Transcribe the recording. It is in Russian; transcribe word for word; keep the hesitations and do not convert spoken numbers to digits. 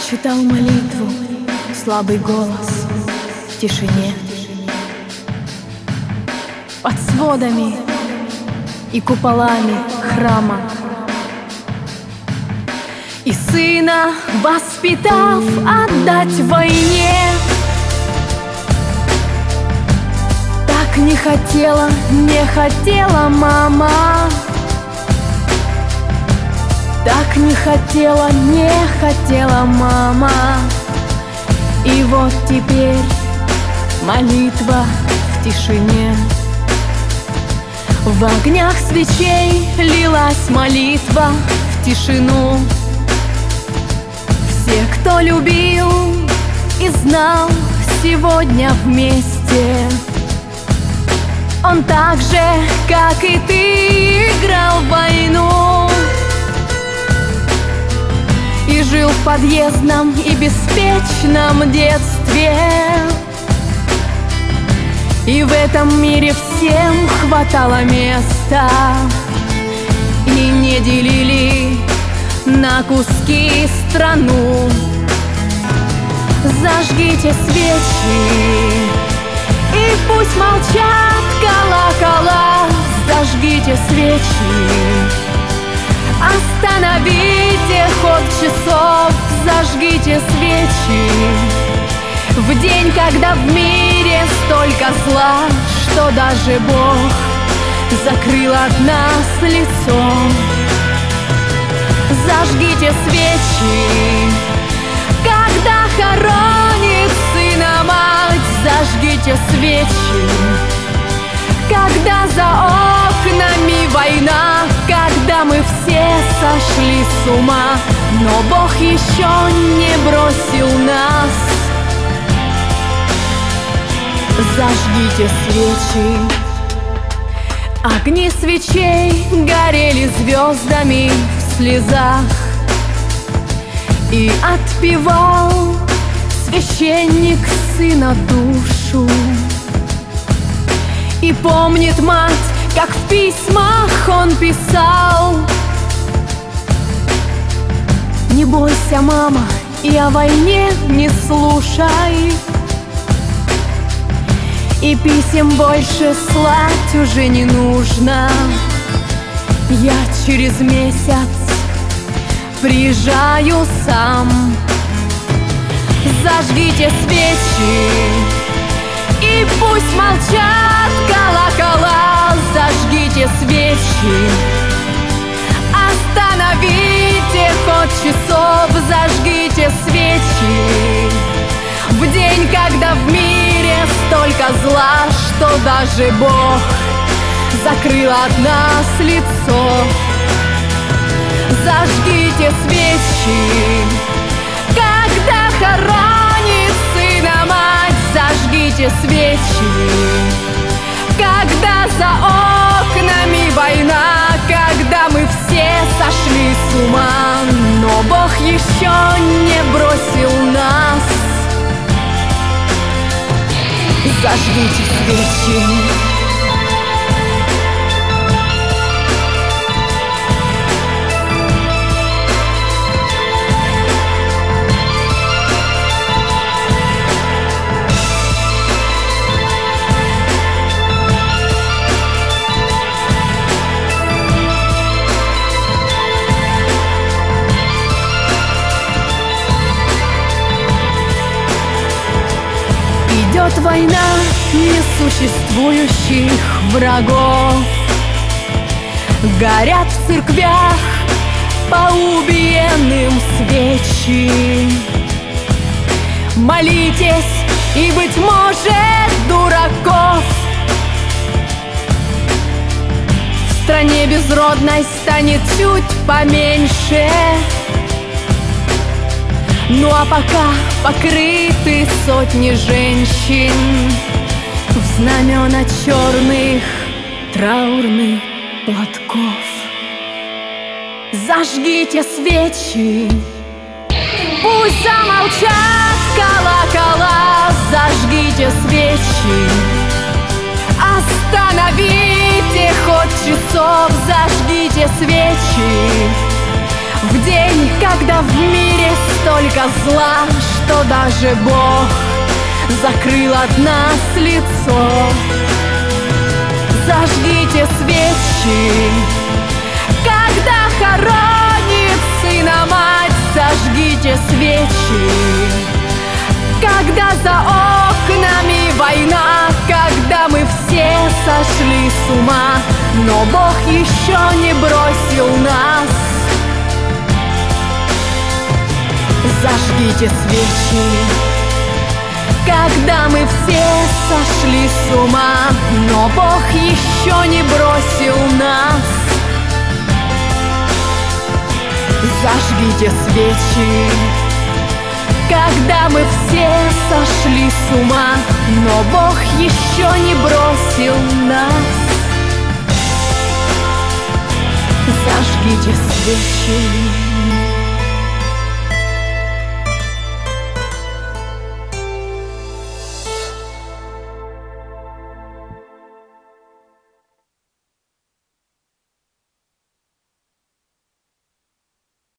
Читал молитву слабый голос в тишине, под сводами и куполами храма. И сына, воспитав, отдать войне, так не хотела, не хотела мама. Так не хотела, не хотела мама. И вот теперь молитва в тишине. В огнях свечей лилась молитва в тишину. Все, кто любил и знал, сегодня вместе. Он так же, как и ты, играл в войну и жил в подъездном и беспечном детстве. И в этом мире всем хватало места, и не делили на куски страну. Зажгите свечи, и пусть молчат колокола. Зажгите свечи, остановите ход часов. Зажгите свечи в день, когда в мире столько зла, что даже Бог закрыл от нас лицо. Зажгите свечи, когда хоронит сына мать. Зажгите свечи, когда за окнами война, когда мы все сошли с ума, но Бог еще не бросил нас. Зажгите свечи. Огни свечей горели звездами в слезах, и отпевал священник сына душу. И помнит мать, как в письмах он писал: не бойся, мама, и о войне не слушай. И писем больше слать уже не нужно. Я через месяц приезжаю сам. Зажгите свечи, и пусть молчат колокола. Зажгите свечи, остановите ход часов. Зажгите свечи в день, когда в мире столько зла, что даже Бог закрыл от нас лицо. Зажгите свечи, когда хоронит сына мать. Зажгите свечи, когда за окнами война, когда мы все сошли с ума, но Бог еще не бросил нас. Зажгите свечи. Идет война несуществующих врагов. Горят в церквях по убиенным свечи. Молитесь, и, быть может, дураков в стране безродной станет чуть поменьше. Ну а пока покрыты сотни женщин в знамена черных траурных платков. Зажгите свечи, пусть замолчат колокола. Зажгите свечи, остановите ход часов. Зажгите свечи, В день, когда в мире столько зла, что даже Бог закрыл от нас лицо. Зажгите свечи, когда хоронит сына мать. Зажгите свечи, когда за окнами война, когда мы все сошли с ума, но Бог еще не бросил нас. Зажгите свечи, когда мы все сошли с ума, но Бог еще не бросил нас. Зажгите свечи, когда мы все сошли с ума, но Бог еще не бросил нас. Зажгите свечи.